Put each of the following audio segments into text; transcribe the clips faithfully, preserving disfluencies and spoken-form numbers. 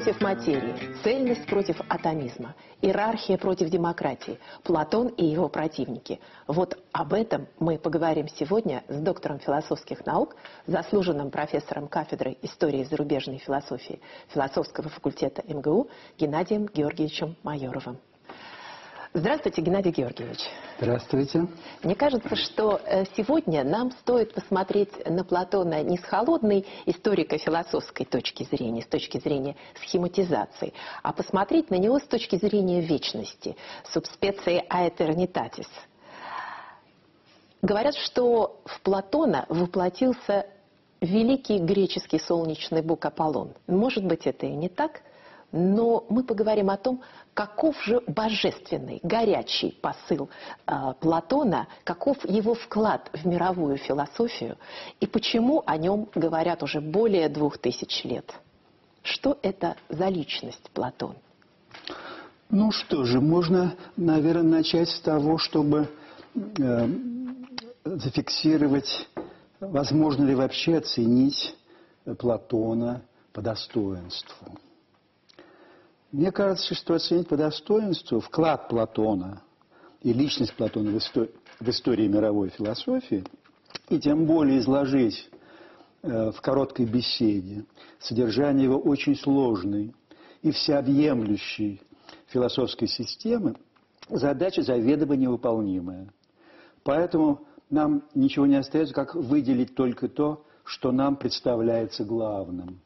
против материи, цельность против атомизма, иерархия против демократии, Платон и его противники. Вот об этом мы поговорим сегодня с доктором философских наук, заслуженным профессором кафедры истории и зарубежной философии философского факультета эм гэ у Геннадием Георгиевичем Майоровым. Здравствуйте, Геннадий Георгиевич. Здравствуйте. Мне кажется, что сегодня нам стоит посмотреть на Платона не с холодной историко-философской точки зрения, с точки зрения схематизации, а посмотреть на него с точки зрения вечности, subspecie aeternitatis. Говорят, что в Платона воплотился великий греческий солнечный бог Аполлон. Может быть, это и не так, но мы поговорим о том, каков же божественный, горячий посыл э, Платона, каков его вклад в мировую философию и почему о нем говорят уже более двух тысяч лет. Что это за личность Платон? Ну что же, можно, наверное, начать с того, чтобы э, зафиксировать, возможно ли вообще оценить Платона по достоинству. Мне кажется, что оценить по достоинству вклад Платона и личность Платона в, истор в истории мировой философии, и тем более изложить э, в короткой беседе содержание его очень сложной и всеобъемлющей философской системы, задача заведомо невыполнимая. Поэтому нам ничего не остается, как выделить только то, что нам представляется главным.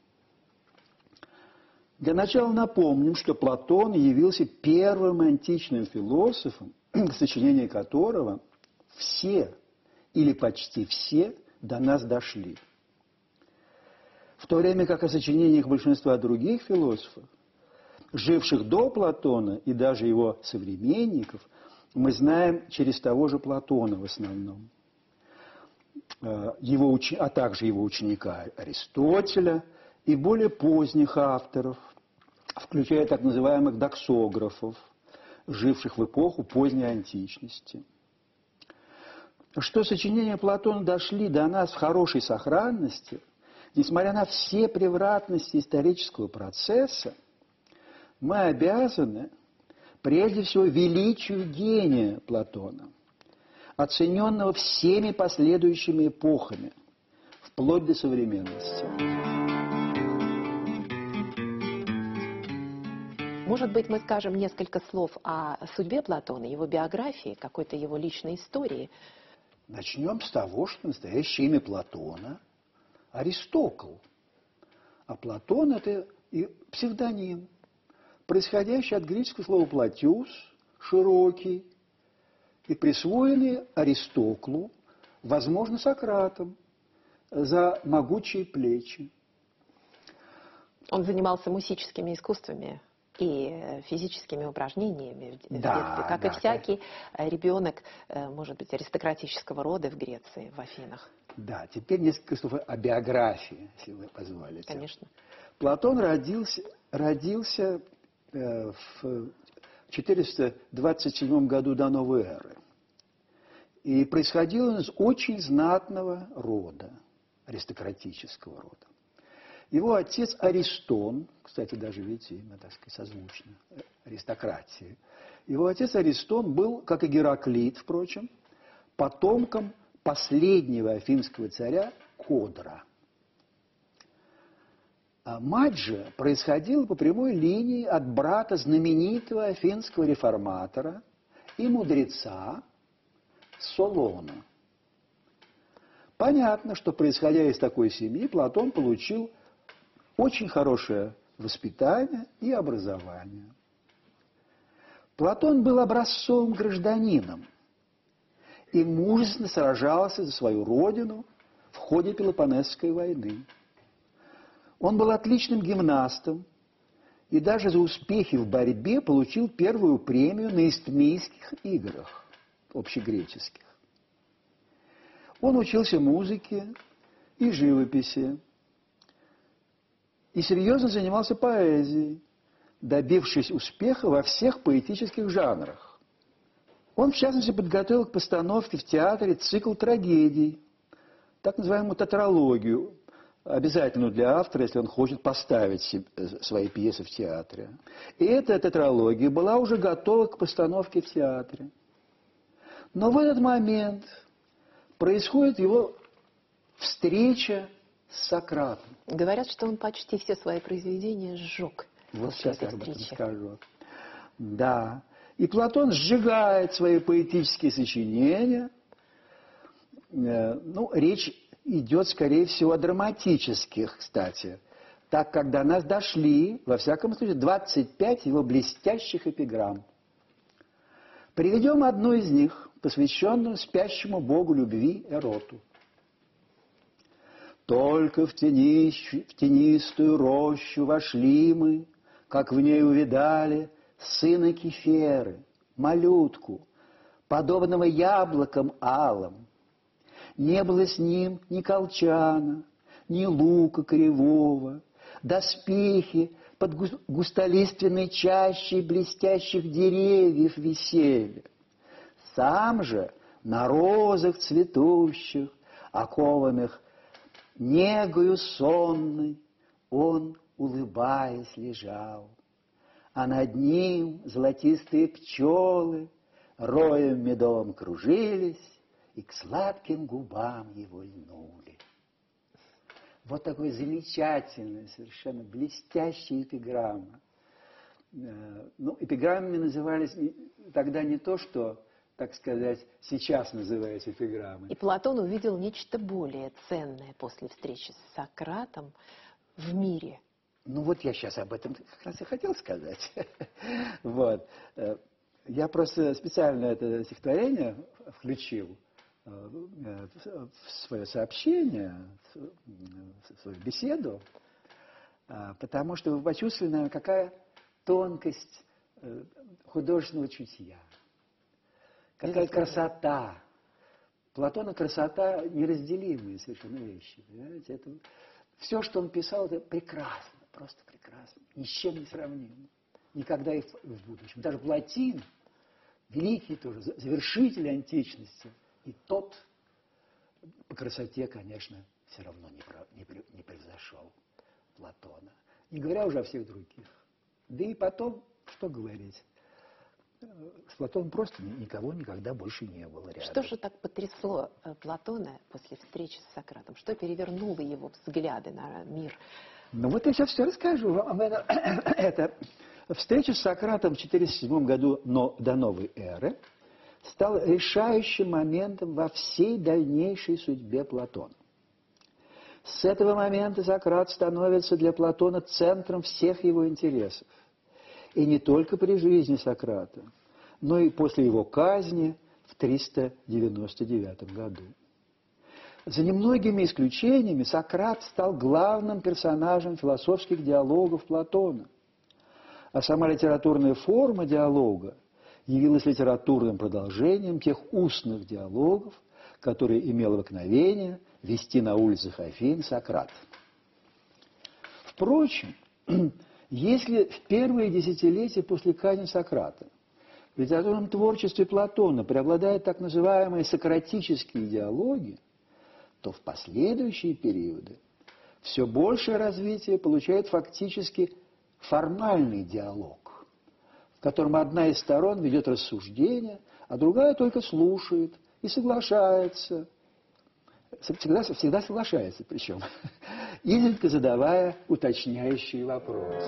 Для начала напомним, что Платон явился первым античным философом, сочинения которого все или почти все до нас дошли. В то время как о сочинениях большинства других философов, живших до Платона и даже его современников, мы знаем через того же Платона в основном, его уч... а также его ученика Аристотеля, и более поздних авторов, включая так называемых доксографов, живших в эпоху поздней античности. Что сочинения Платона дошли до нас в хорошей сохранности, несмотря на все превратности исторического процесса, мы обязаны прежде всего величию гения Платона, оцененного всеми последующими эпохами, вплоть до современности. Может быть, мы скажем несколько слов о судьбе Платона, его биографии, какой-то его личной истории. Начнем с того, что настоящее имя Платона – Аристокл. А Платон – это и псевдоним, происходящий от греческого слова «платиус» – «широкий», и присвоенный Аристоклу, возможно, Сократом, за могучие плечи. Он занимался мусическими искусствами и физическими упражнениями в да, детстве, как да, и всякий да. ребенок, может быть, аристократического рода в Греции, в Афинах. Да, теперь несколько слов о биографии, если вы позволите. Конечно. Платон родился, родился э, в четыреста двадцать седьмом году до новой эры. И происходил он из очень знатного рода, аристократического рода. Его отец Аристон, кстати, даже, видите, имя, так сказать, созвучно аристократии. Его отец Аристон был, как и Гераклит, впрочем, потомком последнего афинского царя Кодра. А мать же происходила по прямой линии от брата знаменитого афинского реформатора и мудреца Солона. Понятно, что, происходя из такой семьи, Платон получил очень хорошее воспитание и образование. Платон был образцовым гражданином и мужественно сражался за свою родину в ходе Пелопоннесской войны. Он был отличным гимнастом и даже за успехи в борьбе получил первую премию на Истмийских играх общегреческих. Он учился музыке и живописи и серьезно занимался поэзией, добившись успеха во всех поэтических жанрах. Он, в частности, подготовил к постановке в театре цикл трагедий, так называемую тетралогию, обязательную для автора, если он хочет поставить свои пьесы в театре. И эта тетралогия была уже готова к постановке в театре. Но в этот момент происходит его встреча с Сократом. Говорят, что он почти все свои произведения сжег. Вот сейчас я об этом скажу. Да. И Платон сжигает свои поэтические сочинения. Ну, речь идет, скорее всего, о драматических, кстати. Так как до нас дошли, во всяком случае, двадцать пять его блестящих эпиграмм. Приведем одну из них, посвященную спящему богу любви Эроту. Только в, тени, в тенистую рощу вошли мы, как в ней увидали сына Кеферы, малютку, подобного яблокам алым. Не было с ним ни колчана, ни лука кривого, доспехи под густолиственной чащей блестящих деревьев висели. Сам же на розах цветущих, окованных негою сонной, он, улыбаясь, лежал. А над ним золотистые пчелы роем медовым кружились и к сладким губам его льнули. Вот такой замечательный, совершенно блестящий эпиграмма. Ну, эпиграммами назывались тогда не то, что, так сказать, сейчас называется эпиграммой. И Платон увидел нечто более ценное после встречи с Сократом в мире. Ну вот я сейчас об этом как раз и хотел сказать. Вот. Я просто специально это стихотворение включил в свое сообщение, в свою беседу, потому что вы почувствовали, наверное, какая тонкость художественного чутья, какая красота. Платона красота неразделимые совершенно вещи. Понимаете? Это, все, что он писал, это прекрасно, просто прекрасно, ни с чем не сравнимо. Никогда и в, в будущем. Даже Платин, великий тоже, завершитель античности, и тот по красоте, конечно, все равно не, про, не, не превзошел Платона. Не говоря уже о всех других. Да и потом, что говорить, с Платоном просто никого никогда больше не было рядом. Что же так потрясло Платона после встречи с Сократом? Что перевернуло его взгляды на мир? Ну вот я сейчас все расскажу вам. Это, это встреча с Сократом в четыреста седьмом году но, до новой эры стал решающим моментом во всей дальнейшей судьбе Платона. С этого момента Сократ становится для Платона центром всех его интересов. И не только при жизни Сократа, но и после его казни в триста девяносто девятом году. За немногими исключениями Сократ стал главным персонажем философских диалогов Платона. А сама литературная форма диалога явилась литературным продолжением тех устных диалогов, которые имел обыкновение вести на улицах Афин Сократ. Впрочем, если в первые десятилетия после казни Сократа в литературном творчестве Платона преобладают так называемые сократические диалоги, то в последующие периоды все большее развитие получает фактически формальный диалог, в котором одна из сторон ведет рассуждение, а другая только слушает и соглашается. Всегда, всегда соглашается причем, изредка задавая уточняющие вопросы.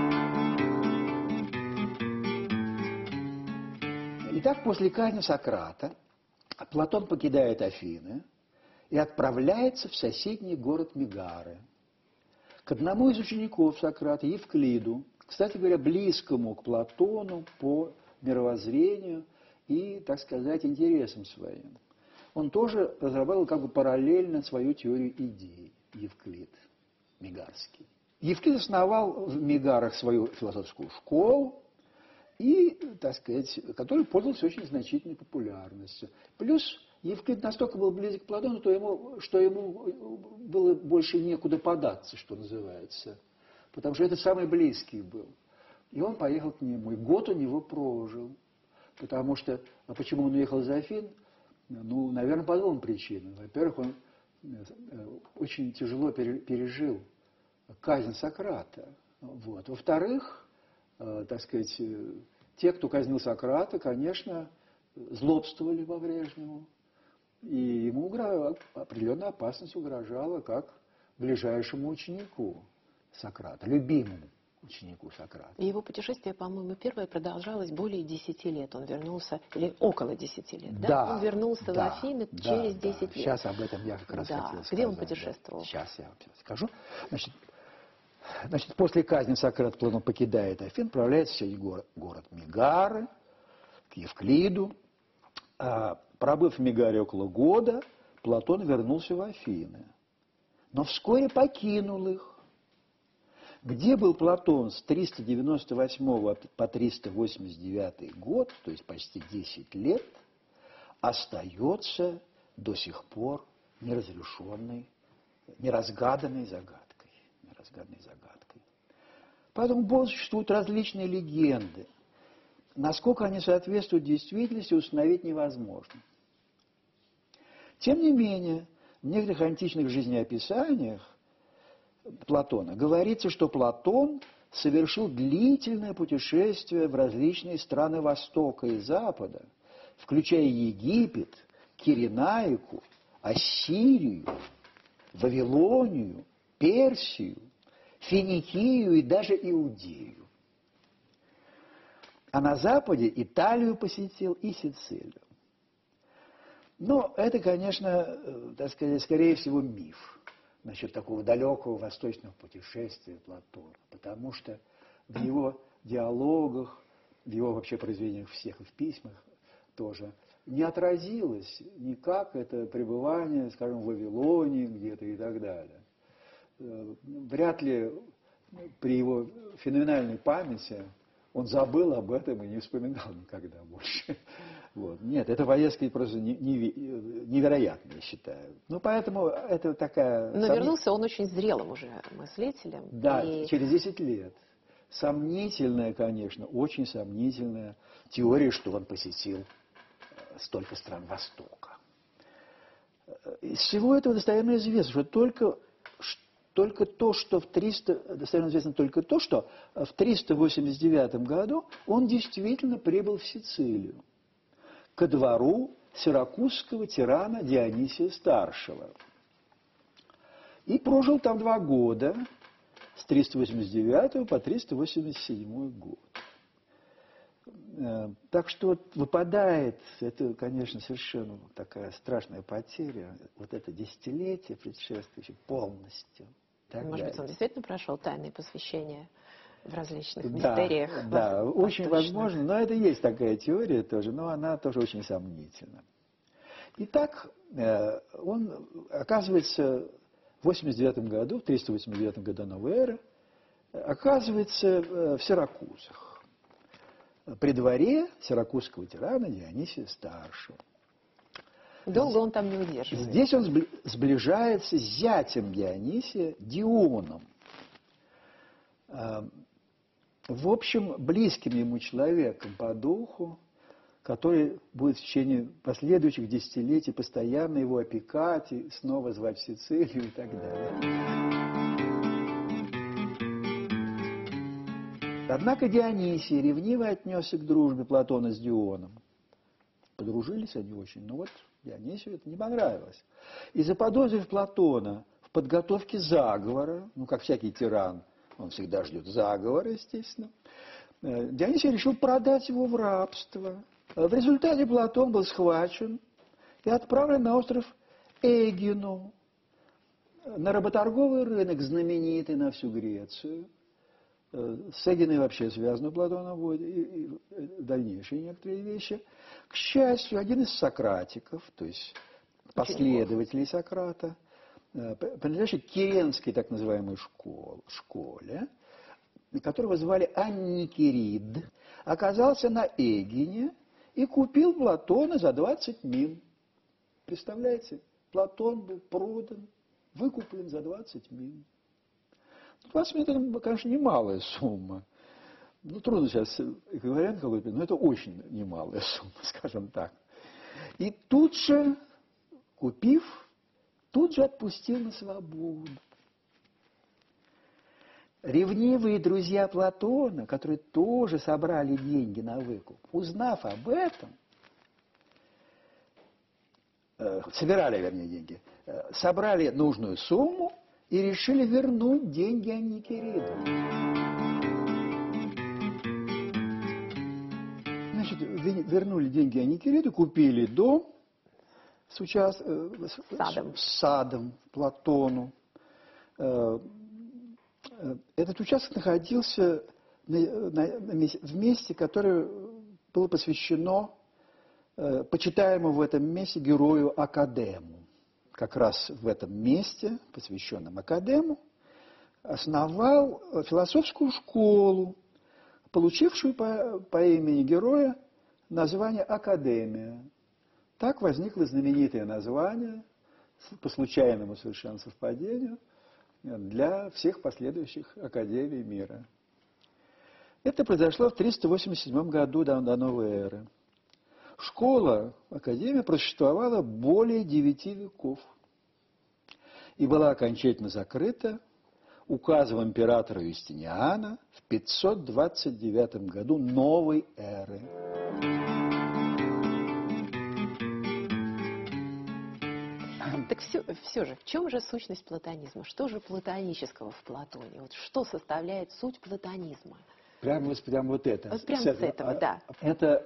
Итак, после казни Сократа Платон покидает Афины и отправляется в соседний город Мегары к одному из учеников Сократа, Евклиду, кстати говоря, близкому к Платону по мировоззрению и, так сказать, интересам своим. Он тоже разрабатывал как бы параллельно свою теорию идей, Евклид Мегарский. Евклид основал в Мегарах свою философскую школу, и, так сказать, который пользовался очень значительной популярностью. Плюс Евклид настолько был близок к Платону, что ему, что ему было больше некуда податься, что называется. Потому что этот самый близкий был. И он поехал к нему, и год у него прожил. Потому что, а почему он уехал из Афин? Ну, наверное, по двум причинам. Во-первых, он очень тяжело пережил казнь Сократа. Вот. Во-вторых, так сказать, те, кто казнил Сократа, конечно, злобствовали по Брежневу. И ему угрожала, определенная опасность угрожала как ближайшему ученику Сократа, любимому ученику Сократа. И его путешествие, по-моему, первое продолжалось более десяти лет. Он вернулся, или около десяти лет, да? Да, Он вернулся да, в Афины да, через да. десять лет. Сейчас об этом я как раз да. хотел сказать. Где он путешествовал? Да. Сейчас я вам скажу. Значит, значит, после казни Сократ Платон покидает Афин, отправляется в сей город, город Мегары, к Евклиду. А, пробыв в Мегаре около года, Платон вернулся в Афины. Но вскоре покинул их. Где был Платон с триста девяносто восьмого по триста восемьдесят девятый год, то есть почти десять лет, остается до сих пор неразрешенной, неразгаданной загадкой. Неразгаданной загадкой. По этому поводу существуют различные легенды. Насколько они соответствуют действительности, установить невозможно. Тем не менее, в некоторых античных жизнеописаниях Платона говорится, что Платон совершил длительное путешествие в различные страны Востока и Запада, включая Египет, Киренаику, Ассирию, Вавилонию, Персию, Финикию и даже Иудею. А на Западе Италию посетил и Сицилию. Но это, конечно, так сказать, скорее всего, миф насчет такого далекого восточного путешествия Платона, потому что в его диалогах, в его вообще произведениях всех и в письмах тоже не отразилось никак это пребывание, скажем, в Вавилоне где-то и так далее. Вряд ли при его феноменальной памяти он забыл об этом и не вспоминал никогда больше. Вот. Нет, это поездка просто невероятная, я считаю. Ну, поэтому это такая... Но сомнит... вернулся он очень зрелым уже мыслителем. Да, и... через десять лет. Сомнительная, конечно, очень сомнительная теория, что он посетил столько стран Востока. Из всего этого достоверно известно, что только... Только то, что в триста, достоверно известно только то, что в триста восемьдесят девятом году он действительно прибыл в Сицилию, ко двору сиракузского тирана Дионисия Старшего. И прожил там два года, с триста восемьдесят девятого по триста восемьдесят седьмой год. Так что вот выпадает, это, конечно, совершенно такая страшная потеря, вот это десятилетие предшествующее полностью. Может далее. быть, он действительно прошел тайные посвящения в различных да, мистериях. Да, очень восточных. возможно, но это есть такая теория тоже, но она тоже очень сомнительна. Итак, он оказывается в восемьдесят девятом году, в триста восемьдесят девятом году новой эры, оказывается в Сиракузах, при дворе сиракузского тирана Дионисия Старшего. Долго он там не удерживается. Здесь он сближается с зятем Дионисия Дионом. В общем, близким ему человеком по духу, который будет в течение последующих десятилетий постоянно его опекать и снова звать в Сицилию и так далее. Однако Дионисий ревниво отнесся к дружбе Платона с Дионом. Подружились они очень, но вот Дионисию это не понравилось. И заподозрив Платона в подготовке заговора, ну, как всякий тиран, он всегда ждет заговора, естественно, Дионисий решил продать его в рабство. В результате Платон был схвачен и отправлен на остров Эгину, на работорговый рынок, знаменитый на всю Грецию. С Эгиной вообще связаны у Платона будет и, и дальнейшие некоторые вещи. К счастью, один из сократиков, то есть последователей Сократа, принадлежащий к Киренской так называемой школе, школе, которого звали Анникирид, оказался на Эгине и купил Платона за двадцать мин. Представляете, Платон был продан, выкуплен за двадцать мин. двадцать мин – это, конечно, немалая сумма. Ну, трудно сейчас эквивалент какой-то, но это очень немалая сумма, скажем так. И тут же, купив, тут же отпустил на свободу. Ревнивые друзья Платона, которые тоже собрали деньги на выкуп, узнав об этом, э, собирали, вернее, деньги, э, собрали нужную сумму и решили вернуть деньги Аникириду. Значит, вернули деньги Аникириду, купили дом с, участ... с, садом. с садом Платону. Этот участок находился на, на, на, в месте, которое было посвящено э, почитаемому в этом месте герою Академу. Как раз в этом месте, посвященном Академу, основал философскую школу, получившую по, по имени героя название Академия. Так возникло знаменитое название, по случайному совершенно совпадению, для всех последующих академий мира. Это произошло в триста восемьдесят седьмом году до, до новой эры. Школа, академия просуществовала более девяти веков и была окончательно закрыта указом императора Юстиниана в пятьсот двадцать девятом году новой эры. Так все, все же, в чем же сущность платонизма? Что же платонического в Платоне? Вот что составляет суть платонизма? Прямо вот, прямо вот это. Вот прямо с, с этого, да. Это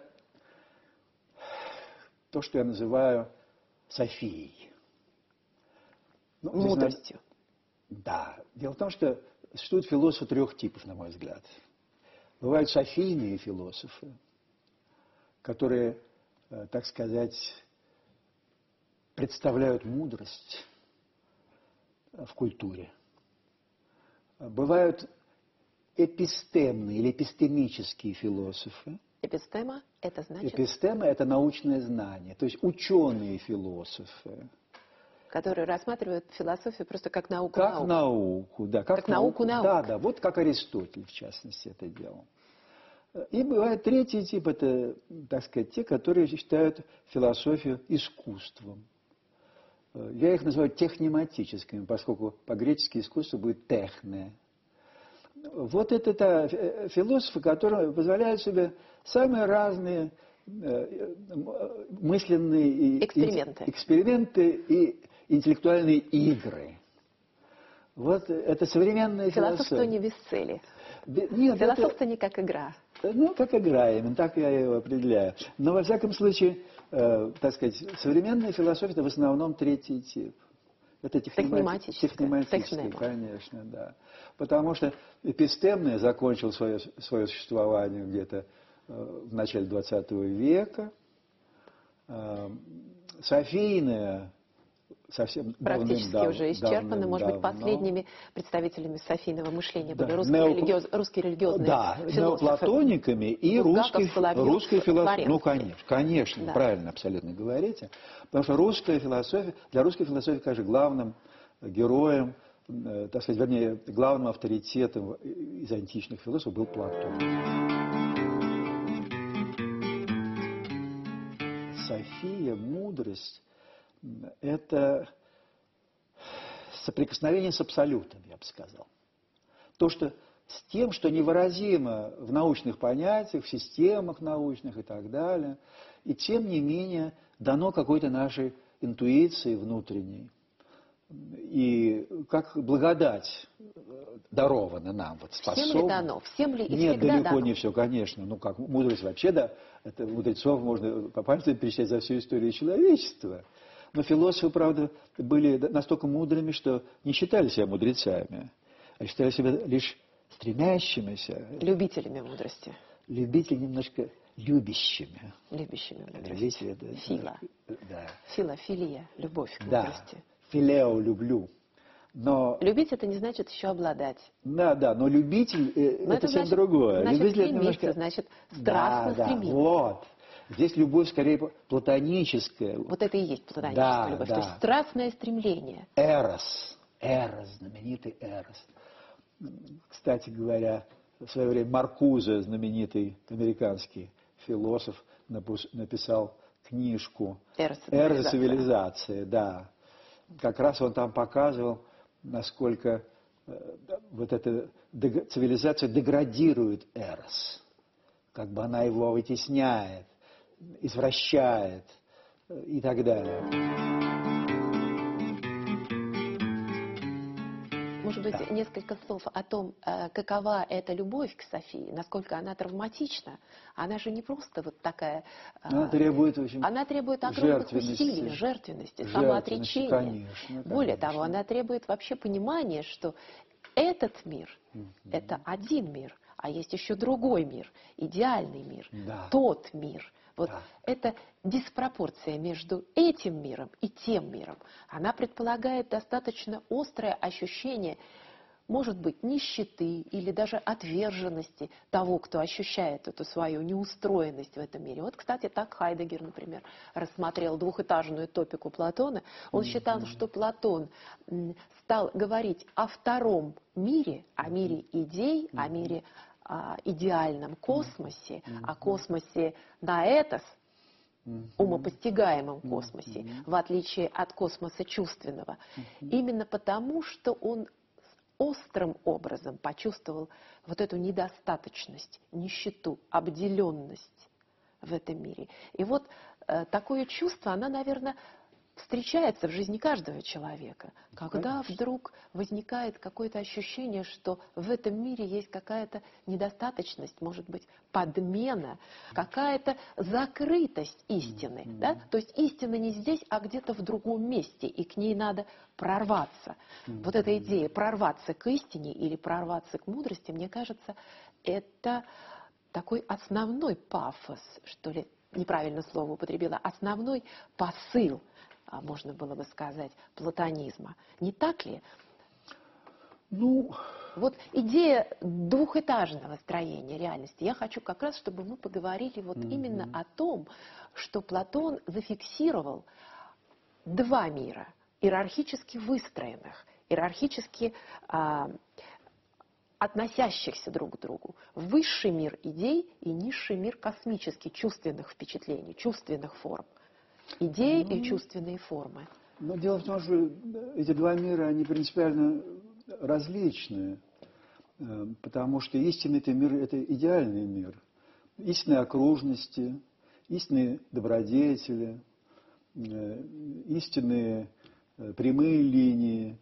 то, что я называю Софией. Ну, мудростью. Надо... Да. Дело в том, что существуют философы трех типов, на мой взгляд. Бывают софийные философы, которые, так сказать, представляют мудрость в культуре. Бывают эпистемные или эпистемические философы. Эпистема – это значит? Эпистема – это научное знание, то есть ученые-философы. Которые рассматривают философию просто как науку. Как науку, науку да. Как, как науку наук. Да, да, вот как Аристотель, в частности, это делал. И бывает третий тип – это, так сказать, те, которые считают философию искусством. Я их называю технематическими, поскольку по-гречески искусство будет техне. Вот это та философы, которые позволяют себе самые разные мысленные эксперименты, эксперименты и интеллектуальные игры. Вот это современная философия. Философство не без цели. Нет, философство это... не как игра. Ну, как игра, именно так я его определяю. Но, во всяком случае, э, так сказать, современная философия – это в основном третий тип. Это технематическая. Технематическая, конечно, да. Потому что эпистемная закончила свое, свое существование где-то э, в начале двадцатого века. Э, Софийная совсем практически давным, уже исчерпаны. Может давно. быть, последними представителями софийного мышления да. были русские, Нео... религиоз... русские религиозные да, философы. неоплатониками и русские философы. Ну, конечно, конечно, да. правильно абсолютно говорите. Потому что русская философия, для русской философии, конечно, главным героем, так сказать, вернее, главным авторитетом из античных философов был Платон. София, мудрость – это соприкосновение с абсолютом, я бы сказал. То, что с тем, что невыразимо в научных понятиях, в системах научных и так далее, и тем не менее дано какой-то нашей интуиции внутренней. И как благодать дарована нам, вот способна. Всем ли дано? Всем ли и Нет, всегда далеко дано? не все, конечно. Ну как, мудрость вообще, да, это мудрецов можно по пальцам перечислять за всю историю человечества. Но философы, правда, были настолько мудрыми, что не считали себя мудрецами, а считали себя лишь стремящимися. Любителями мудрости. Любителями немножко любящими. Любящими мудрости. Любители, да, Фила. Да. Фила, филия, любовь к да. мудрости. Филео люблю. Но... Любить это не значит еще обладать. Да, да, но любитель но это, это совсем значит, другое. Значит, любитель стремиться, немножко... значит, страстно да, стремиться. Да, вот. Здесь любовь скорее платоническая. Вот это и есть платоническая да, любовь. Да. То есть страстное стремление. Эрос. Эрос, знаменитый Эрос. Кстати говоря, в свое время Маркузе, знаменитый американский философ, написал книжку «Эрос и цивилизация», да. как раз он там показывал, насколько э, вот эта дег- цивилизация деградирует Эрос, как бы она его вытесняет, извращает э, и так далее. Может быть, Да. несколько слов о том, э, какова эта любовь к Софии, насколько она травматична. Она же не просто вот такая... э, Она требует, в общем, она требует огромных жертвенности. усилий, жертвенности, Жертвенности, самоотречения. конечно, Более конечно. того, она требует вообще понимания, что этот мир Мгм. – это один мир, а есть еще другой мир, идеальный мир, Да. тот мир. Вот Да. эта диспропорция между этим миром и тем миром, она предполагает достаточно острое ощущение, может быть, нищеты или даже отверженности того, кто ощущает эту свою неустроенность в этом мире. Вот, кстати, так Хайдеггер, например, рассмотрел двухэтажную топику Платона. Он считал, что Платон м, стал говорить о втором мире, о мире идей, о мире а, идеальном космосе, о космосе наэтос, умопостигаемом космосе, в отличие от космоса чувственного. Именно потому, что он острым образом почувствовал вот эту недостаточность, нищету, обделенность в этом мире. И вот э, такое чувство, оно, наверное, встречается в жизни каждого человека, когда Конечно. вдруг возникает какое-то ощущение, что в этом мире есть какая-то недостаточность, может быть, подмена, какая-то закрытость истины. Мгм. Да? То есть истина не здесь, а где-то в другом месте, и к ней надо прорваться. Вот эта идея прорваться к истине или прорваться к мудрости, мне кажется, это такой основной пафос, что ли, неправильно слово употребила, основной посыл, а, можно было бы сказать, платонизма. Не так ли? Ну, Вот идея двухэтажного строения реальности. Я хочу как раз, чтобы мы поговорили вот Мгм. именно о том, что Платон зафиксировал два мира, иерархически выстроенных, иерархически а, относящихся друг к другу. Высший мир идей и низший мир космический, чувственных впечатлений, чувственных форм. Идеи и чувственные формы. но дело в том, что эти два мира, они принципиально различные, э, потому что истинный это мир – это идеальный мир. Истинные окружности, истинные добродетели, э, истинные э, прямые линии,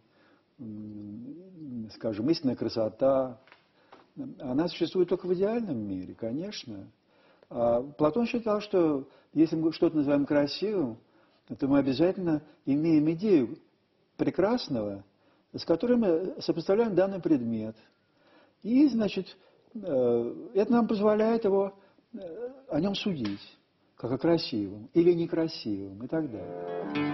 м, скажем, истинная красота. Она существует только в идеальном мире, конечно. А Платон считал, что если мы что-то называем красивым, то мы обязательно имеем идею прекрасного, с которой мы сопоставляем данный предмет. И, значит, э, это нам позволяет его, э, о нем судить, как о красивом или некрасивом и так далее.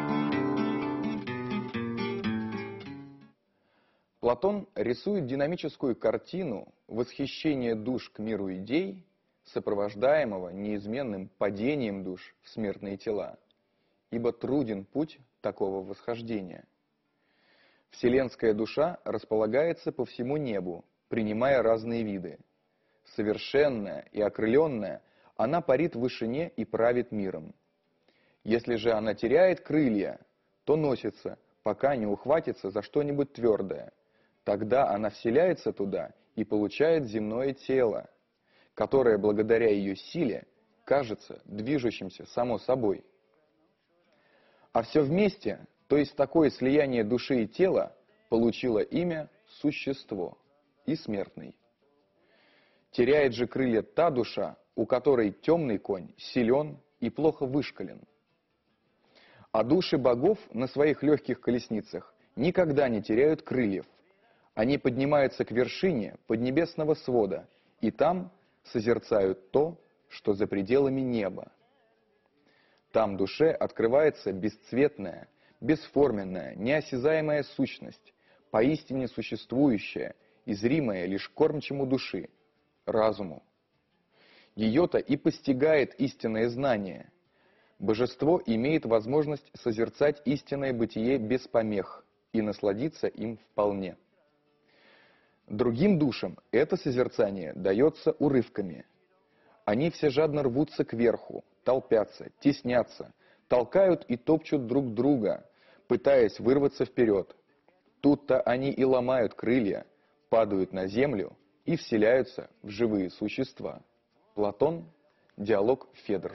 Платон рисует динамическую картину восхищения душ к миру идей, сопровождаемого неизменным падением душ в смертные тела, ибо труден путь такого восхождения. Вселенская душа располагается по всему небу, принимая разные виды. Совершенная и окрыленная, она парит в вышине и правит миром. Если же она теряет крылья, то носится, пока не ухватится за что-нибудь твердое. Тогда она вселяется туда и получает земное тело, которое благодаря ее силе кажется движущимся само собой. А все вместе, то есть такое слияние души и тела, получило имя существо и смертный. Теряет же крылья та душа, у которой темный конь силен и плохо вышкален. А души богов на своих легких колесницах никогда не теряют крыльев. Они поднимаются к вершине поднебесного свода, и там созерцают то, что за пределами неба. Там душе открывается бесцветная, бесформенная, неосязаемая сущность, поистине существующая и зримая лишь кормчему души, разуму. Ее-то и постигает истинное знание. Божество имеет возможность созерцать истинное бытие без помех и насладиться им вполне. Другим душам это созерцание дается урывками. Они все жадно рвутся кверху, толпятся, теснятся, толкают и топчут друг друга, пытаясь вырваться вперед. Тут-то они и ломают крылья, падают на землю и вселяются в живые существа. Платон, диалог Федр.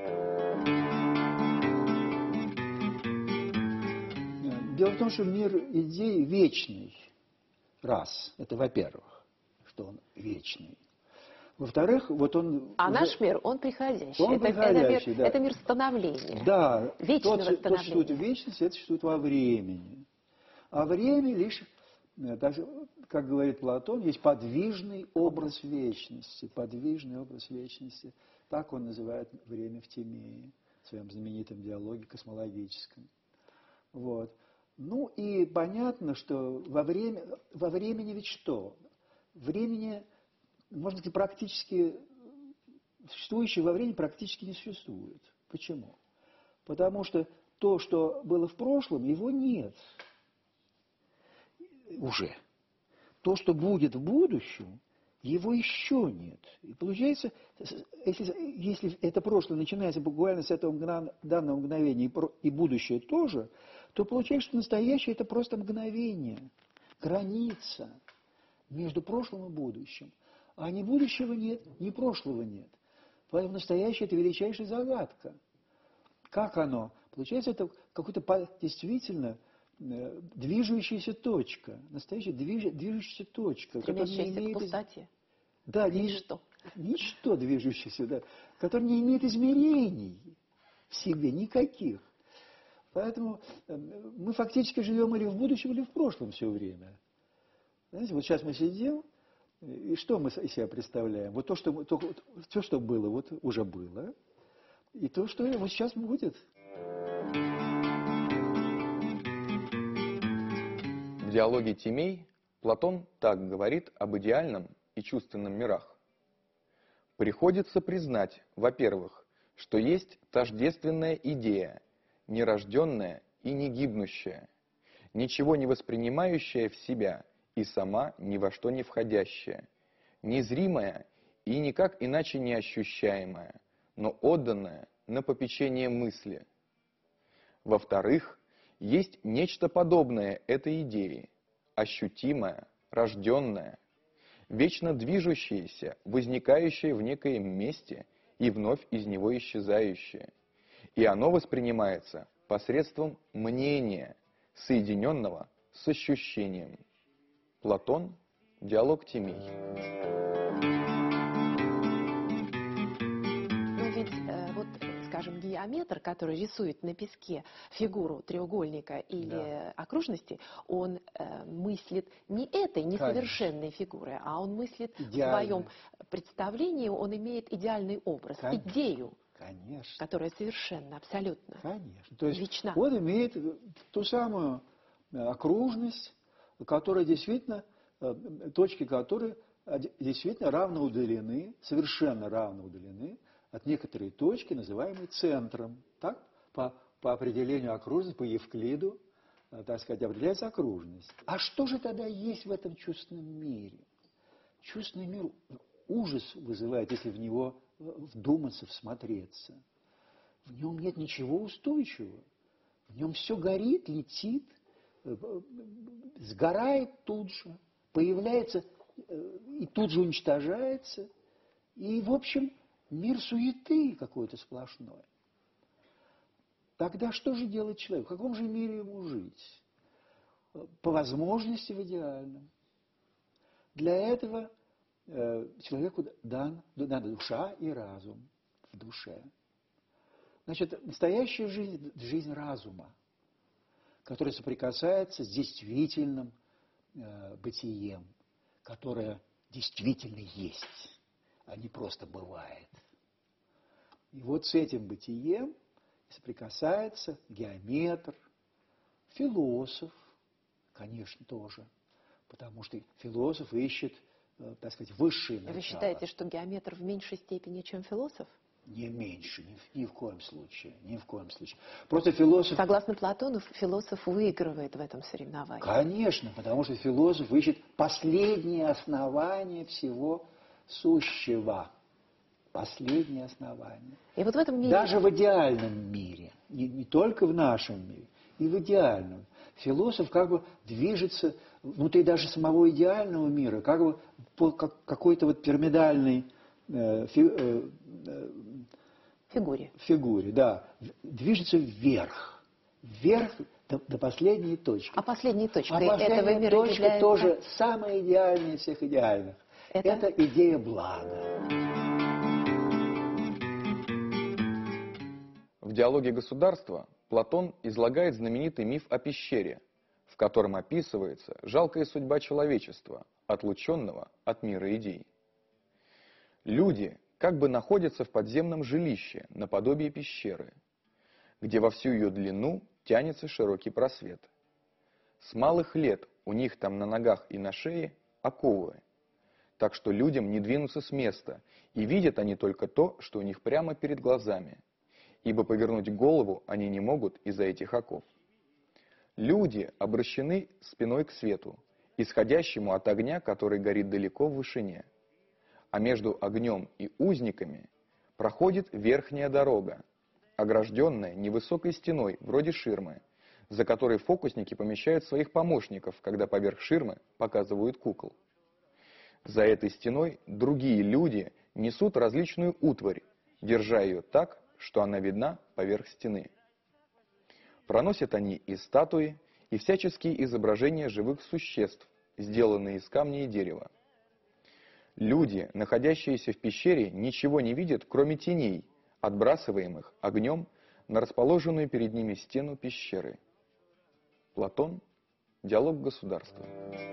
Дело в том, что мир идей вечный. Раз. Это во-первых, что он вечный. Во-вторых, вот он... А уже... наш мир, он приходящий. Он это, приходящий, это, мир, да. это мир становления. Да. Вечного тот, становления. То, что существует в вечности, это существует во времени. А время лишь, как говорит Платон, есть подвижный образ вечности. Подвижный образ вечности. Так он называет время в Тимее, в своем знаменитом диалоге космологическом. Вот. Ну и понятно, что во, время, во времени ведь что? Времени, можно сказать, практически, существующее во времени практически не существует. Почему? Потому что то, что было в прошлом, его нет уже. То, что будет в будущем, его еще нет. И получается, если, если это прошлое начинается буквально с этого мгновения, данного мгновения, и, про, и будущее тоже, то получается, что настоящее – это просто мгновение, граница между прошлым и будущим. А ни будущего нет, ни прошлого нет. Поэтому настоящее – это величайшая загадка. Как оно? Получается, это какой-то действительно движущаяся точка. Настоящая движ, движущаяся точка. Стремящаяся не имеет... к пустоте. Да, ничто. Ничто движущееся, да, которое не имеет измерений в себе, никаких. Поэтому мы фактически живем или в будущем, или в прошлом все время. Знаете, вот сейчас мы сидим, и что мы из себя представляем? Вот то, что, то, все, что было, вот уже было, и то, что вот сейчас будет. В диалоге Тимей Платон так говорит об идеальном и чувственном мирах. Приходится признать, во-первых, что есть тождественная идея, нерожденная и не гибнущая, ничего не воспринимающая в себя и сама ни во что не входящая, незримая и никак иначе не ощущаемая, но отданная на попечение мысли. Во-вторых, есть нечто подобное этой идее, ощутимое, рожденное, вечно движущееся, возникающее в некоем месте и вновь из него исчезающее. И оно воспринимается посредством мнения, соединенного с ощущением. Платон, диалог Тимей. Но ведь э, вот, скажем, геометр, который рисует на песке фигуру треугольника или да. окружности, он э, мыслит не этой несовершенной Конечно. фигурой, а он мыслит Идеально. в своем представлении, он имеет идеальный образ, Конечно. идею. Конечно. Которая совершенно, абсолютно Конечно. То есть вечна. Он имеет ту самую окружность, которая действительно, точки которой действительно равно удалены, совершенно равно удалены от некоторой точки, называемой центром. Так? По, по определению окружности, по Евклиду, так сказать, определяется окружность. А что же тогда есть в этом чувственном мире? Чувственный мир ужас вызывает, если в него вдуматься, всмотреться. В нем нет ничего устойчивого. В нем все горит, летит, сгорает тут же, появляется и тут же уничтожается. И, в общем, мир суеты какой-то сплошной. Тогда что же делать человек? В каком же мире ему жить? По возможности в идеальном. Для этого человеку дан, дана душа и разум в душе. Значит, настоящая жизнь – жизнь разума, которая соприкасается с действительным э, бытием, которое действительно есть, а не просто бывает. И вот с этим бытием соприкасается геометр, философ, конечно, тоже, потому что философ ищет, так сказать, высшие начала. Вы считаете, что геометр в меньшей степени, чем философ? Не меньше, ни в, ни в коем случае, ни в коем случае. Просто философ... Согласно Платону, философ выигрывает в этом соревновании. Конечно, потому что философ ищет последнее основание всего сущего. Последнее основание. И вот в этом мире... Даже в идеальном мире, не, не только в нашем мире, и в идеальном. Философ как бы движется внутри даже самого идеального мира, как бы по как, какой-то вот пирамидальной э, фи, э, э, фигуре. фигуре, да, движется вверх, вверх до, до последней точки. А последней точкой а последняя этого мира точка является... тоже самая идеальная из всех идеальных. Это? Это идея блага. В «Диалоге государства» Платон излагает знаменитый миф о пещере, в котором описывается жалкая судьба человечества, отлученного от мира идей. Люди как бы находятся в подземном жилище, наподобие пещеры, где во всю ее длину тянется широкий просвет. С малых лет у них там на ногах и на шее оковы, так что людям не двинуться с места, и видят они только то, что у них прямо перед глазами, ибо повернуть голову они не могут из-за этих оков. Люди обращены спиной к свету, исходящему от огня, который горит далеко в вышине. А между огнем и узниками проходит верхняя дорога, огражденная невысокой стеной, вроде ширмы, за которой фокусники помещают своих помощников, когда поверх ширмы показывают кукол. За этой стеной другие люди несут различную утварь, держа ее так, что она видна поверх стены. Проносят они и статуи, и всяческие изображения живых существ, сделанные из камня и дерева. Люди, находящиеся в пещере, ничего не видят, кроме теней, отбрасываемых огнем на расположенную перед ними стену пещеры. Платон. Диалог государства.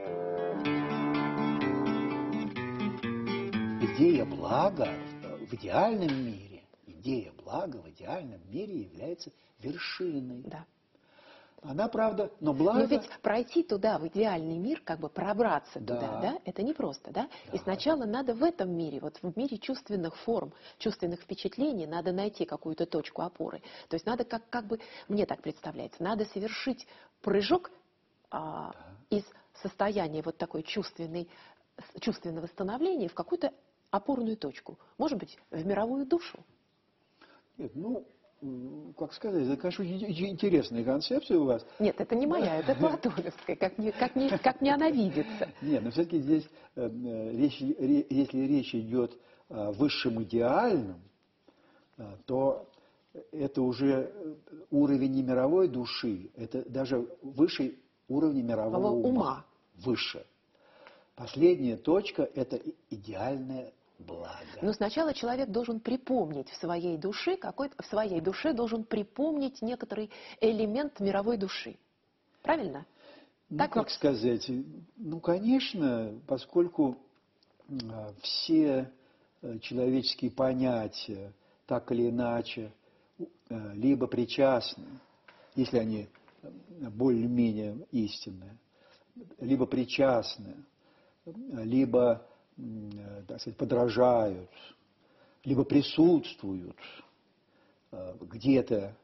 Идея блага в идеальном мире, идея блага в идеальном мире является вершиной. Да. Она, правда, но благо... Но ведь пройти туда, в идеальный мир, как бы пробраться Да. туда, да, это непросто, да? Да. И сначала надо в этом мире, вот в мире чувственных форм, чувственных впечатлений, надо найти какую-то точку опоры. То есть надо, как, как бы, мне так представляется, надо совершить прыжок а, Да. из состояния вот такой чувственной, чувственного становления в какую-то опорную точку. Может быть, в мировую душу. Нет, ну, как сказать, это, конечно, интересная концепция у вас. Нет, это не моя, это платоновская, как мне, как мне, как мне она видится. Нет, но все-таки здесь, э, речь, ре, если речь идет о высшем идеальном, э, то это уже уровень не мировой души, это даже выше уровня мирового ума. ума. Выше. Последняя точка – это идеальное благо. Но сначала человек должен припомнить в своей душе, какой-то, в своей душе должен припомнить некоторый элемент мировой души. Правильно? Ну, так как ведь? сказать, ну, конечно, поскольку э, все э, человеческие понятия так или иначе э, либо причастны, если они э, более-менее истинные, либо причастны, либо, так сказать, подражают, либо присутствуют где-то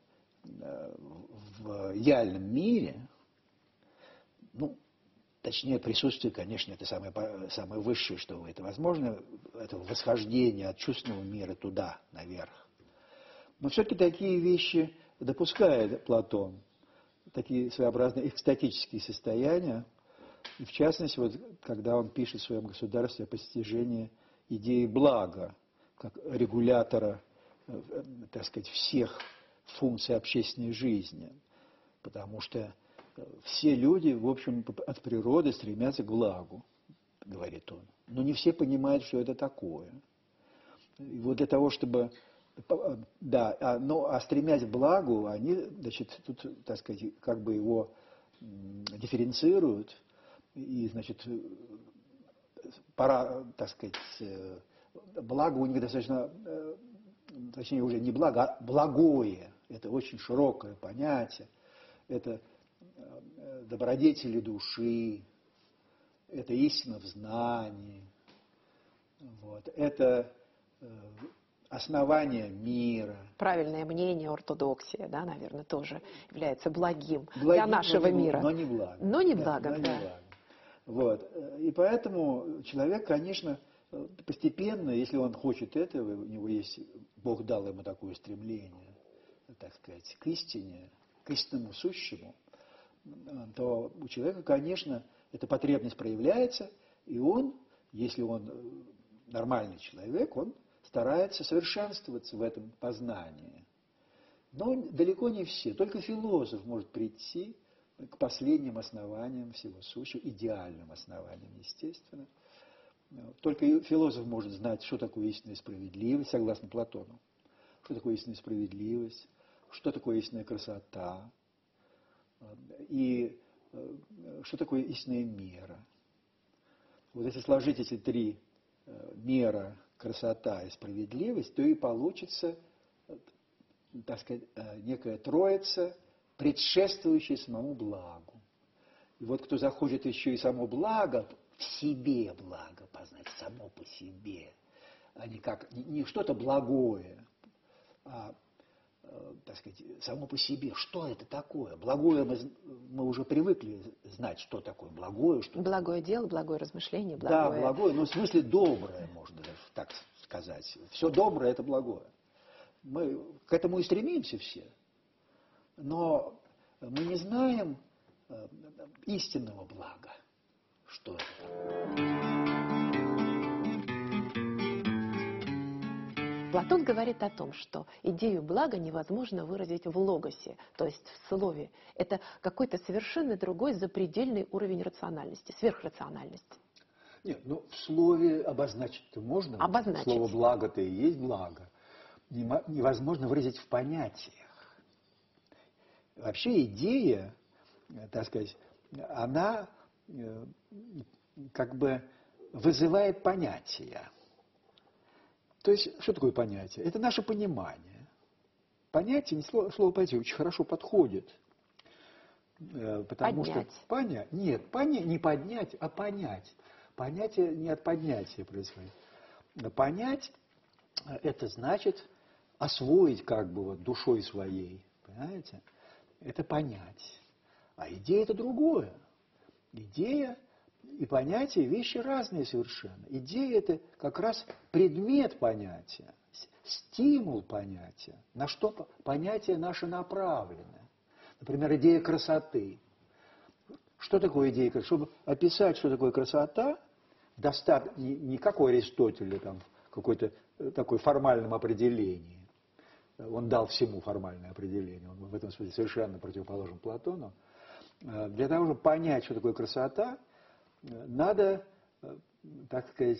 в идеальном мире, ну, точнее, присутствие, конечно, это самое, самое высшее, что это возможно, это восхождение от чувственного мира туда, наверх. Но все-таки такие вещи допускает Платон, такие своеобразные экстатические состояния. И в частности, вот, когда он пишет в своем государстве о постижении идеи блага, как регулятора, так сказать, всех функций общественной жизни. Потому что все люди, в общем, от природы стремятся к благу, говорит он. Но не все понимают, что это такое. И вот для того, чтобы... Да, а, но, а стремясь к благу, они, значит, тут, так сказать, как бы его дифференцируют. И, значит, пора, так сказать, благо у них достаточно, точнее, уже не благо, а благое. Это очень широкое понятие. Это добродетели души, это истина в знании, вот, это основание мира. Правильное мнение, ортодоксия, да, наверное, тоже является благим, благим для нашего но не, мира. Но не благом. Но не да, благом, но не да. благом. Вот. И поэтому человек, конечно, постепенно, если он хочет этого, у него есть, Бог дал ему такое стремление, так сказать, к истине, к истинному сущему, то у человека, конечно, эта потребность проявляется, и он, если он нормальный человек, он старается совершенствоваться в этом познании. Но далеко не все. Только философ может прийти к последним основаниям всего сущего, идеальным основаниям, естественно. Только философ может знать, что такое истинная справедливость, согласно Платону. Что такое истинная справедливость, что такое истинная красота, и что такое истинная мера. Вот если сложить эти три мера, красота и справедливость, то и получится, так сказать, некая троица, предшествующая самому благу. И вот кто захочет еще и само благо, в себе благо познать, само по себе, а не, как, не что-то благое, а, так сказать, само по себе. Что это такое? Благое мы, мы уже привыкли знать, что такое благое. Что благое такое. Дело, благое размышление, благое. благое... Да, благое, но в смысле доброе, можно даже так сказать. Все доброе – это благое. Мы к этому и стремимся все. Но мы не знаем истинного блага. Что это? Платон говорит о том, что идею блага невозможно выразить в логосе, то есть в слове. Это какой-то совершенно другой запредельный уровень рациональности, сверхрациональности. Нет, ну в слове обозначить-то можно. Обозначить. Слово благо-то и есть благо. Невозможно выразить в понятиях. Вообще идея, так сказать, она как бы вызывает понятия. То есть, что такое понятие? Это наше понимание. Понятие, не слово, слово понятие очень хорошо подходит. Потому поднять. что понять. Нет, понять, не поднять, а понять. Понятие не от поднятия происходит. Понять – это значит освоить как бы вот душой своей. Понимаете? Это понять. А идея – это другое. Идея и понятие – вещи разные совершенно. Идея – это как раз предмет понятия, стимул понятия, на что понятие наше направлено. Например, идея красоты. Что такое идея красоты? Чтобы описать, что такое красота, достаточно не как у Аристотеля, там, какое-то такое формальном определении. Он дал всему формальное определение. Он в этом смысле совершенно противоположен Платону. Для того, чтобы понять, что такое красота, надо, так сказать,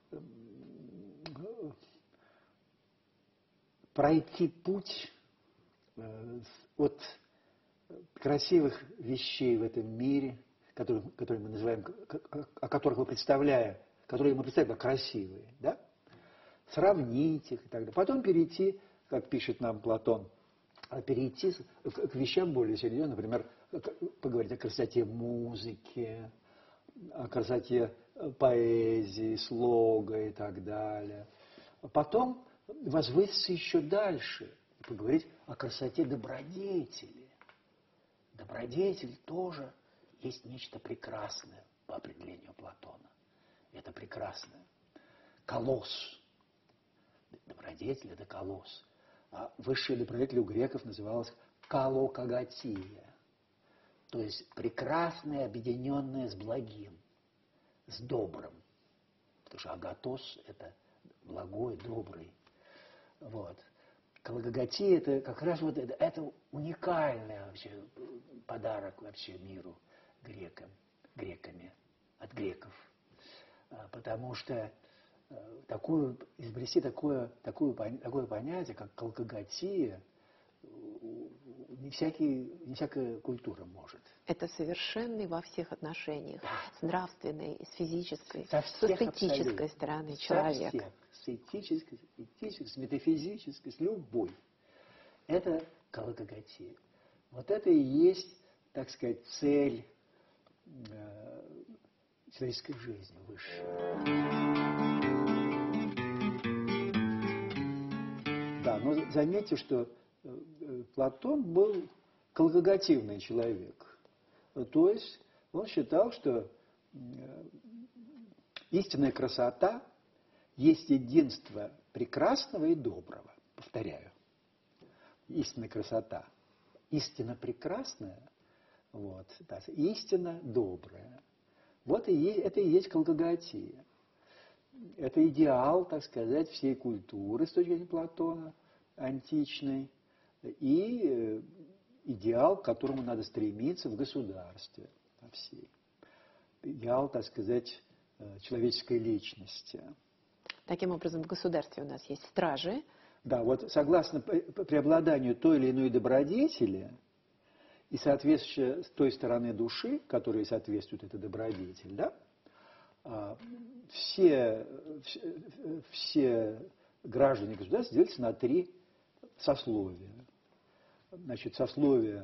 пройти путь от красивых вещей в этом мире, которые, которые мы называем, о которых мы представляем, которые мы представляем как красивые, да? Сравнить их и так далее. Потом перейти, как пишет нам Платон, перейти к вещам более серьезным, например, поговорить о красоте музыки, о красоте поэзии, слога и так далее. А потом возвыситься еще дальше и поговорить о красоте добродетели. Добродетель тоже есть нечто прекрасное по определению Платона. Это прекрасное. Колосс. Добродетель – это колосс. А высшая добродетель у греков называлась калокагатия. То есть прекрасное, объединенное с благим, с добрым. Потому что агатос – это благой, добрый. Вот. Калокагатия – это как раз вот это, это уникальный вообще подарок вообще миру грекам, греками, от греков. Потому что такую, изобрести такое, такое, такое понятие, как калокагатия, не, всякий, не всякая культура может. Это совершенный во всех отношениях, да. С нравственной, с физической, Со с эстетической абсолютно. Стороны человека. Со всех. С этической, с этической, с метафизической, с любой. Это калокагатия. Вот это и есть, так сказать, цель э, человеческой жизни высшей. Да, но заметьте, что Платон был калокагативный человек. То есть он считал, что истинная красота есть единство прекрасного и доброго. Повторяю. Истинная красота. Истинно прекрасное Вот, так, истина добрая. Вот и есть, это и есть калкогатия. Это идеал, так сказать, всей культуры с точки зрения Платона, античной, и идеал, к которому надо стремиться в государстве во всей. Идеал, так сказать, человеческой личности. Таким образом, в государстве у нас есть стражи. Да, вот согласно преобладанию той или иной добродетели и соответствующей той стороны души, которой соответствует эта добродетель, да, все, все, все граждане государства делятся на три сословия. Значит, сословие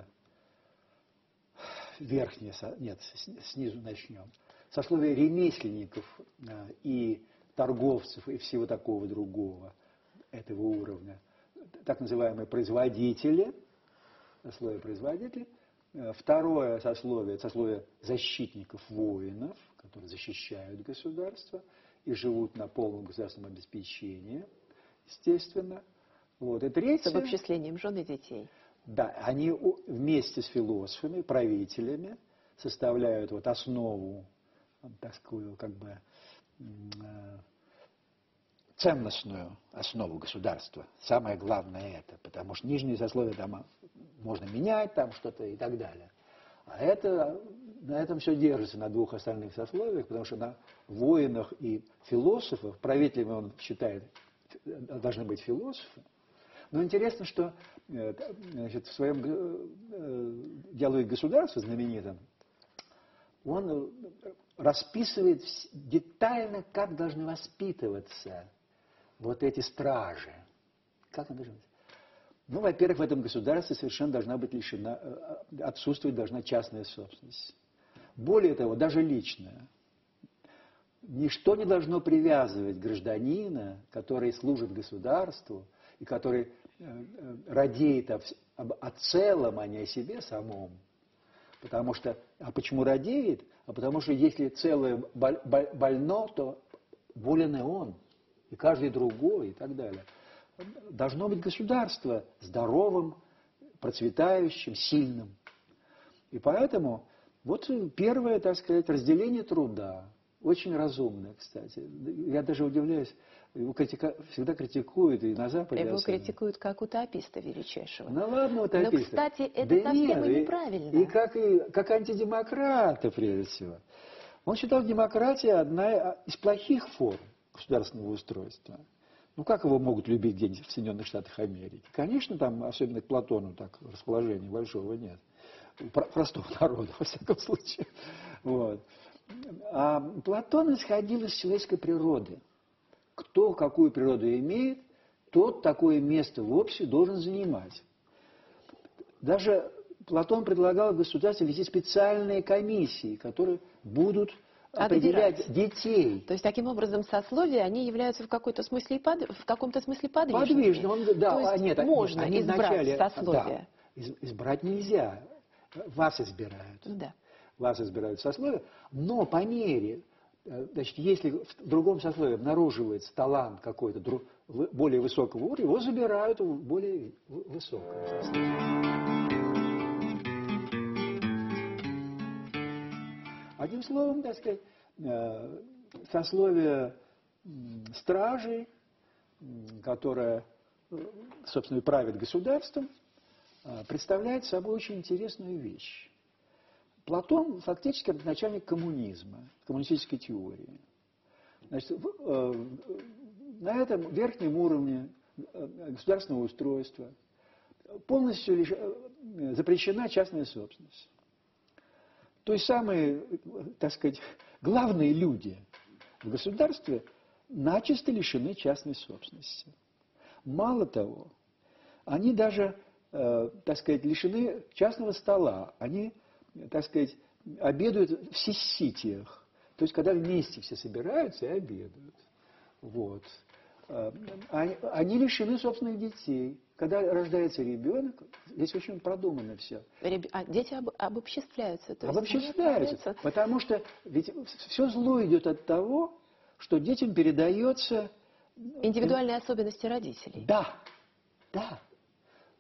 верхнее, нет, снизу начнем. Сословие ремесленников и торговцев и всего такого другого этого уровня. Так называемые производители, сословие производителей. Второе сословие, сословие защитников, воинов, которые защищают государство и живут на полном государственном обеспечении, естественно. Вот. И третье, с обобществлением жен и детей. Да, они вместе с философами, правителями составляют вот основу, такую как бы ценностную основу государства. Самое главное это, потому что нижние сословия там можно менять, там что-то и так далее. А это, на этом все держится, на двух остальных сословиях, потому что на воинах и философах, правителями он считает, должны быть философы. Но интересно, что значит, в своем диалоге государства знаменитом он расписывает детально, как должны воспитываться вот эти стражи. Как они должны быть? Ну, во-первых, в этом государстве совершенно должна быть лишена, отсутствовать должна частная собственность. Более того, даже личная. Ничто не должно привязывать гражданина, который служит государству и который радеет о, о целом, а не о себе самом. Потому что, а почему радеет? А потому что если целое больно, то болен и он, и каждый другой, и так далее. Должно быть государство здоровым, процветающим, сильным. И поэтому вот первое, так сказать, разделение труда. Очень разумное, кстати. Я даже удивляюсь, его критика, всегда критикуют, и на Западе Его особенно. критикуют как утописта величайшего. Ну ладно, утописта. Но, кстати, это да совсем нет, и неправильно. И, и, как, и как антидемократа, прежде всего. Он считал, демократия одна из плохих форм государственного устройства. Ну, как его могут любить где-нибудь в Соединенных Штатах Америки? Конечно, там, особенно к Платону, так расположения большого нет. Простого народа, во всяком случае. Вот. А Платон исходил из человеческой природы. Кто какую природу имеет, тот такое место в обществе должен занимать. Даже Платон предлагал в государстве вести специальные комиссии, которые будут определять Отбирать детей. То есть, таким образом, сословия, они являются в, какой-то смысле под... в каком-то смысле подвижными. Подвижным, он, да, То есть, а нет, можно они избрать вначале, сословие. Да, из, избрать нельзя. Вас избирают. Да. Вас избирают сословие, но по мере, значит, если в другом сословии обнаруживается талант какой-то друг, более высокого уровня, его забирают в более высокое сословие. Одним словом, так сказать, сословие стражей, которое, собственно, и правит государством, представляет собой очень интересную вещь. Платон фактически начальник коммунизма, коммунистической теории. Значит, на этом верхнем уровне государственного устройства полностью запрещена частная собственность. То есть самые, так сказать, главные люди в государстве начисто лишены частной собственности. Мало того, они даже, так сказать, лишены частного стола. Они, так сказать, обедают в сесситиях. То есть, когда вместе все собираются и обедают. Вот. Они, они лишены собственных детей. Когда рождается ребенок, здесь очень продумано все. А дети об, обобществляются. То обобществляются, есть, потому что ведь все зло идет от того, что детям передается... Индивидуальные особенности родителей. Да, да.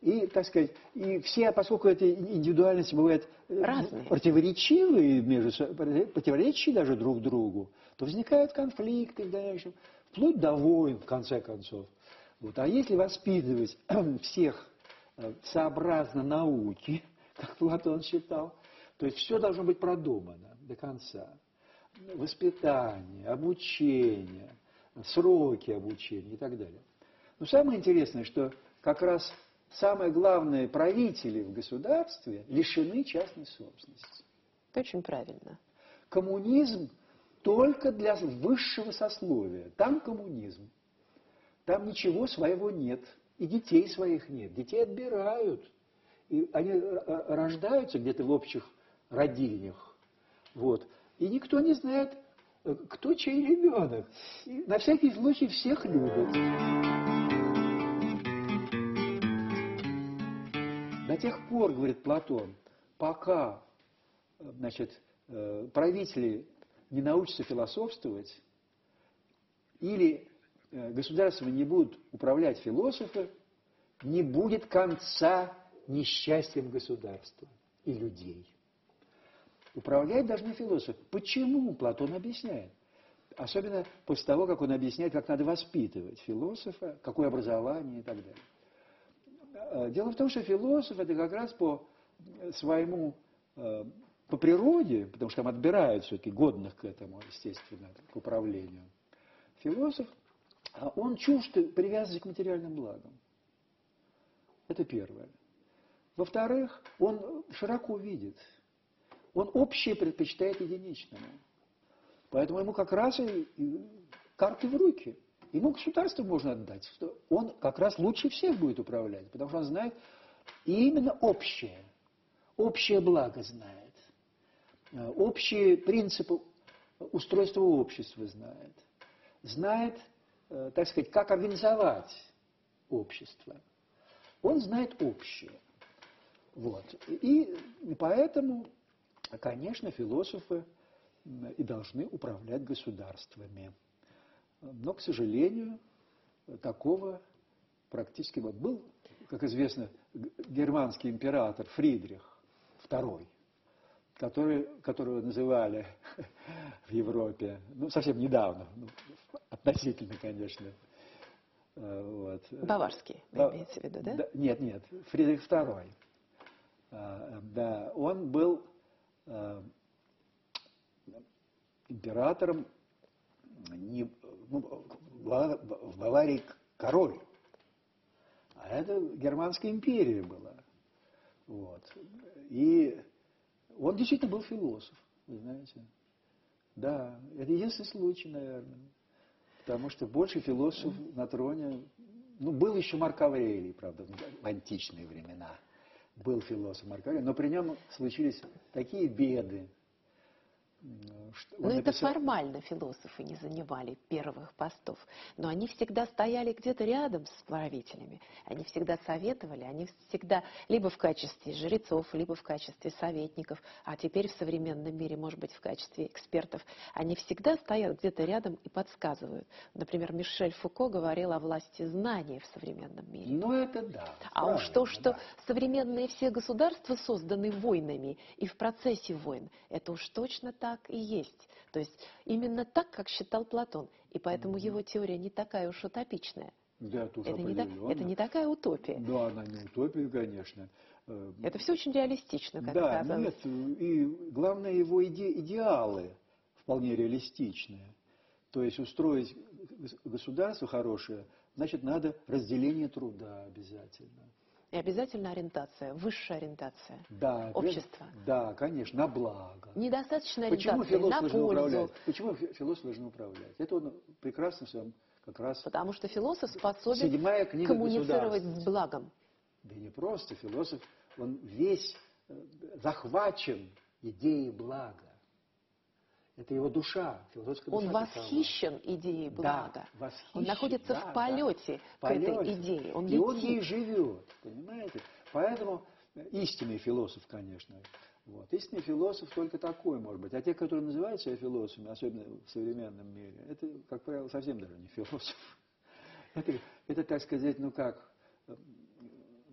И, так сказать, и все, поскольку эти индивидуальности бывают разные, противоречивые, между собой, противоречивые даже друг другу, то возникают конфликты в дальнейшем, вплоть до войн, в конце концов. Вот. А если воспитывать всех сообразно науке, как Платон считал, то есть все должно быть продумано до конца. Воспитание, обучение, сроки обучения и так далее. Но самое интересное, что как раз самые главные правители в государстве лишены частной собственности. Это очень правильно. Коммунизм только для высшего сословия. Там коммунизм. Там ничего своего нет. И детей своих нет. Детей отбирают. И они рождаются где-то в общих родильнях. Вот. И никто не знает, кто чей ребенок. И на всякий случай всех любят. До тех пор, говорит Платон, пока, значит, правители не научатся философствовать, или государством не будут управлять философы, не будет конца несчастьям государства и людей. Управлять должны философы. Почему? Платон объясняет. Особенно после того, как он объясняет, как надо воспитывать философа, какое образование и так далее. Дело в том, что философ это как раз по своему, по природе, потому что там отбирают все-таки годных к этому, естественно, к управлению. Философ, он чужд привязанности к материальным благам. Это первое. Во-вторых, он широко видит. Он общее предпочитает единичному. Поэтому ему как раз и, и карты в руки. Ему государство можно отдать. Что он как раз лучше всех будет управлять, потому что он знает именно общее. Общее благо знает. Общие принципы устройства общества знает. Знает, так сказать, как организовать общество. Он знает общее. Вот. И, и поэтому, конечно, философы и должны управлять государствами. Но, к сожалению, такого практически вот был, как известно, германский император Фридрих второй, который, которого называли в Европе, ну, совсем недавно, ну, относительно, конечно. Вот. Баварский, вы да, имеете в виду, да? да? Нет, нет, Фридрих второй. Да, он был императором не, ну, в Баварии король, а это Германская империя была. Вот. И он действительно был философ, вы знаете. Да, это единственный случай, наверное. Потому что больше философов на троне... Ну, был еще Марк Аврелий, правда, в античные времена. Был философ Марк Аврелий, но при нем случились такие беды. Но это написал... формально философы не занимали первых постов, но они всегда стояли где-то рядом с правителями, они всегда советовали, они всегда либо в качестве жрецов, либо в качестве советников, а теперь в современном мире, может быть, в качестве экспертов, они всегда стоят где-то рядом и подсказывают. Например, Мишель Фуко говорил о власти знания в современном мире. Ну это да. А уж то, что да. современные все государства созданы войнами и в процессе войн, это уж точно так и есть. То есть именно так, как считал Платон. И поэтому mm-hmm. его теория не такая уж утопичная. Да, это, это, не так, это не такая утопия. Да, она не утопия, конечно. Это все очень реалистично, как да, оказывается. Нет, и главное, его иде, идеалы вполне реалистичные. То есть устроить государство хорошее, значит, надо разделение труда обязательно. И обязательно ориентация, высшая ориентация да, общества. Да, конечно, на благо. Недостаточно Почему ориентации на пользу. Управлять? Почему философ должен управлять? Это он прекрасно сам как раз... Потому что философ способен коммуницировать с благом. Да и не просто. Философ, он весь захвачен идеей блага. Это его душа, философская душа. Он восхищен такова. идеей блага. Да, восхищен, он находится да, в полете да, к полете. этой идее. Он и летит. он ей живет, понимаете? Поэтому истинный философ, конечно. Вот. Истинный философ только такой, может быть. А те, которые называют себя философами, особенно в современном мире, это, как правило, совсем даже не философ. Это, это так сказать, ну как,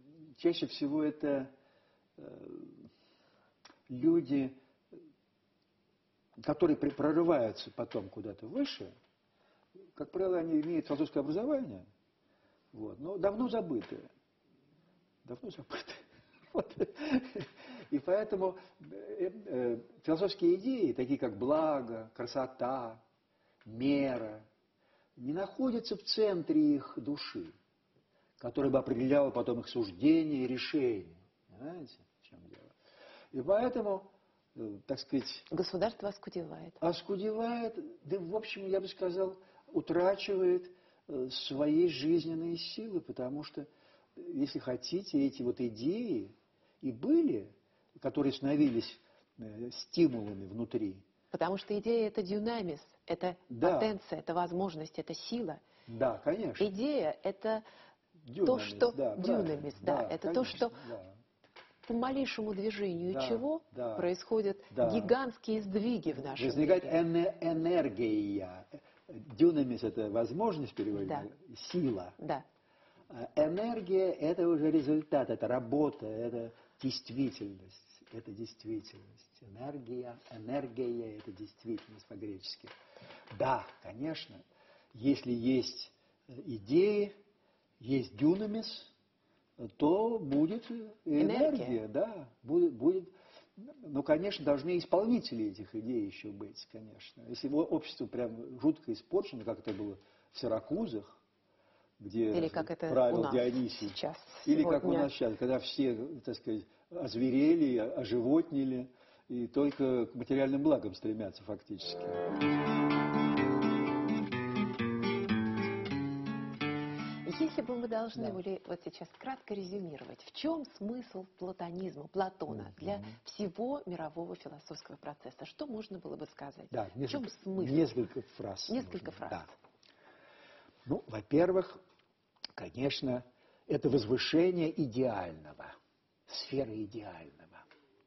чаще всего это э, люди, которые прорываются потом куда-то выше. Как правило, они имеют философское образование, вот, но давно забытые. Давно забытые. Вот. И поэтому э, э, философские идеи, такие как благо, красота, мера, не находятся в центре их души, который бы определял потом их суждения и решения. Понимаете, в чем дело? И поэтому, э, так сказать... Государство оскудевает. Оскудевает, да, в общем, я бы сказал, утрачивает э, свои жизненные силы, потому что, если хотите, эти вот идеи и были, которые становились э, стимулами внутри. Потому что идея – это дюнамис, это Да. потенция, это возможность, это сила. Да, конечно. Идея – это Дюнамис, то, что… да, Дюнамис, да, да, это конечно, то, что да. по малейшему движению Да, чего да, происходят да. гигантские сдвиги в нашем Возникает мире. энергия. Дюнамис – это возможность переводить, Да. сила. Да. Энергия – это уже результат, это работа, это действительность. Это действительность. Энергия, энергия – это действительность по-гречески. Да, конечно, если есть идеи, есть дюнамис, то будет энергия, Энергия. да, будет, будет. Ну, конечно, должны исполнители этих идей еще быть, конечно. Если общество прям жутко испорчено, как это было в Сиракузах, где Или как это правил у нас Дионисий, сейчас, или как у сегодня. нас сейчас, когда все, так сказать, озверели, оживотнили, и только к материальным благам стремятся фактически. Если бы мы должны Да. были вот сейчас кратко резюмировать, в чем смысл платонизма, Платона Мгм. для всего мирового философского процесса, что можно было бы сказать? Да, в чем несколько, смысл? несколько фраз. Несколько нужно. фраз. Да. Ну, во-первых, конечно, это возвышение идеального, сферы идеального.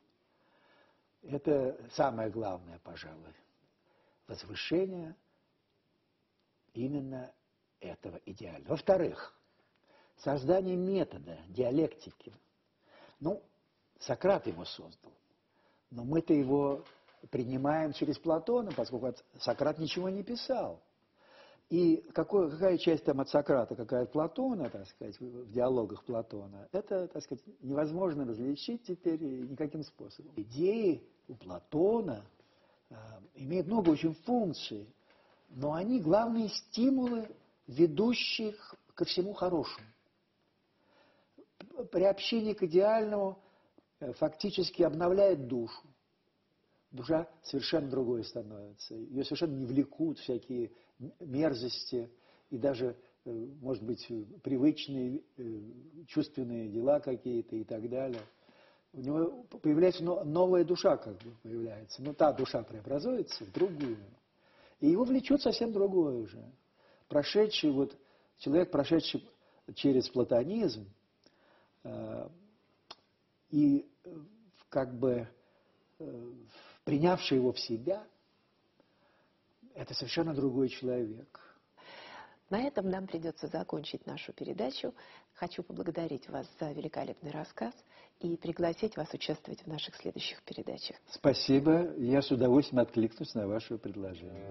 Это самое главное, пожалуй. Возвышение именно этого идеального. Во-вторых, создание метода, диалектики. Ну, Сократ его создал, но мы-то его принимаем через Платона, поскольку Сократ ничего не писал. И какой, какая часть там от Сократа, какая от Платона, так сказать, в диалогах Платона, это, так сказать, невозможно различить теперь никаким способом. Идеи у Платона э, имеют много очень функций, но они главные стимулы, ведущие ко всему хорошему. Приобщение к идеальному э, фактически обновляет душу. Душа совершенно другой становится. Ее совершенно не влекут всякие мерзости и даже, может быть, привычные чувственные дела какие-то и так далее. У него появляется новая душа, как бы появляется. Но та душа преобразуется в другую. И его влечет совсем другое уже. Прошедший вот, человек, прошедший через платонизм, э, и как бы э, принявший его в себя, это совершенно другой человек. На этом нам придется закончить нашу передачу. Хочу поблагодарить вас за великолепный рассказ и пригласить вас участвовать в наших следующих передачах. Спасибо. Я с удовольствием откликнусь на ваше предложение.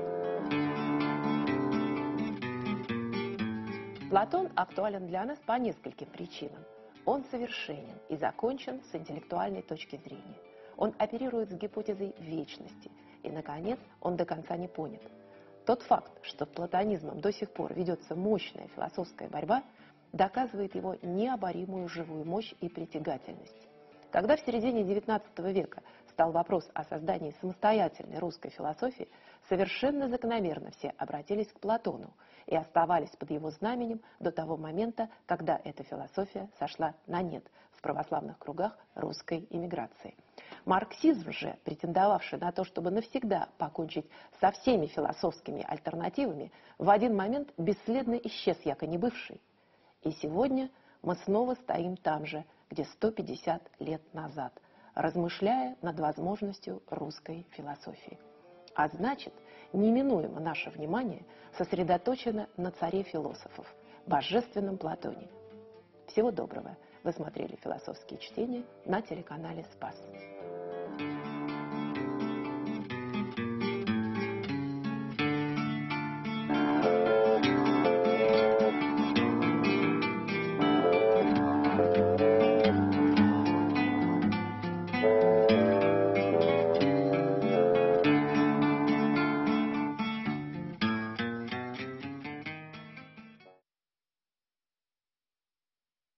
Платон актуален для нас по нескольким причинам. Он совершенен и закончен с интеллектуальной точки зрения. Он оперирует с гипотезой вечности. И, наконец, он до конца не понят. Тот факт, что с платонизмом до сих пор ведется мощная философская борьба, доказывает его необоримую живую мощь и притягательность. Когда в середине девятнадцатого века стал вопрос о создании самостоятельной русской философии, совершенно закономерно все обратились к Платону и оставались под его знаменем до того момента, когда эта философия сошла на нет в православных кругах русской эмиграции. Марксизм же, претендовавший на то, чтобы навсегда покончить со всеми философскими альтернативами, в один момент бесследно исчез, яко не бывший. И сегодня мы снова стоим там же, где сто пятьдесят лет назад, размышляя над возможностью русской философии. А значит, неминуемо наше внимание сосредоточено на царе философов, божественном Платоне. Всего доброго! Вы смотрели «Философские чтения» на телеканале «Спас».